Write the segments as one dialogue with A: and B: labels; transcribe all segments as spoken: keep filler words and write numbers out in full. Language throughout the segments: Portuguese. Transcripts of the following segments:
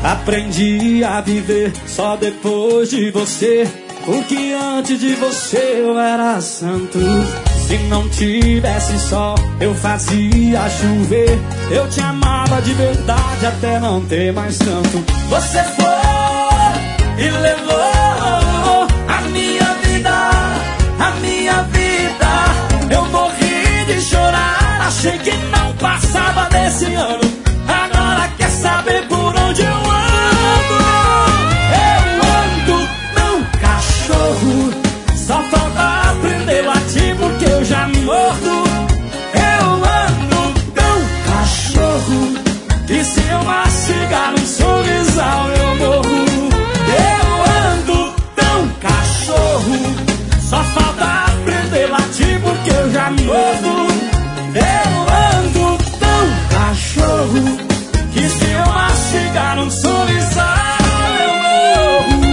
A: Aprendi a viver só depois de você, porque antes de você eu era santo. Se não tivesse sol, eu fazia chover. Eu te amava de verdade até não ter mais tanto. Você foi e levou a minha vida, a minha vida. Eu morri de chorar, achei que não passava desse ano. Agora quer saber por onde eu ando? Eu ando não cachorro, só falta aprender latir porque eu já me mordo. Eu ando tão cachorro, e se eu mastigar um sorrisal eu morro. Eu ando tão cachorro, só falta aprender latir porque eu já me mordo. Eu ando tão cachorro, que se eu mastigar um sorrisal eu morro.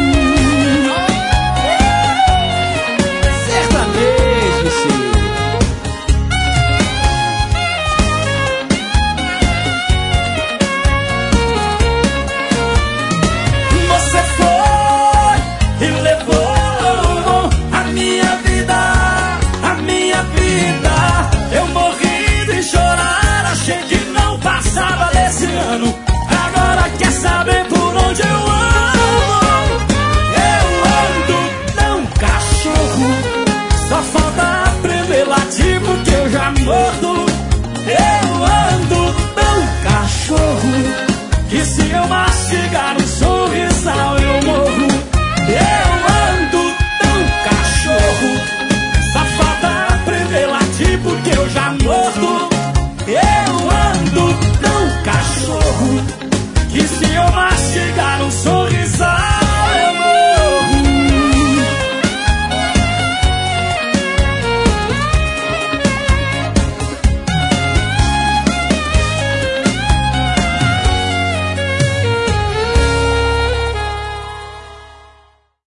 A: Sertanejo, sim. Você foi e levou a minha vida, a minha vida. Eu morri de chorar, achei que não passava desse ano. Agora quer saber por onde eu ando? Eu ando tão cachorro, só falta aprender latir porque eu já mordo. Eu ando tão cachorro,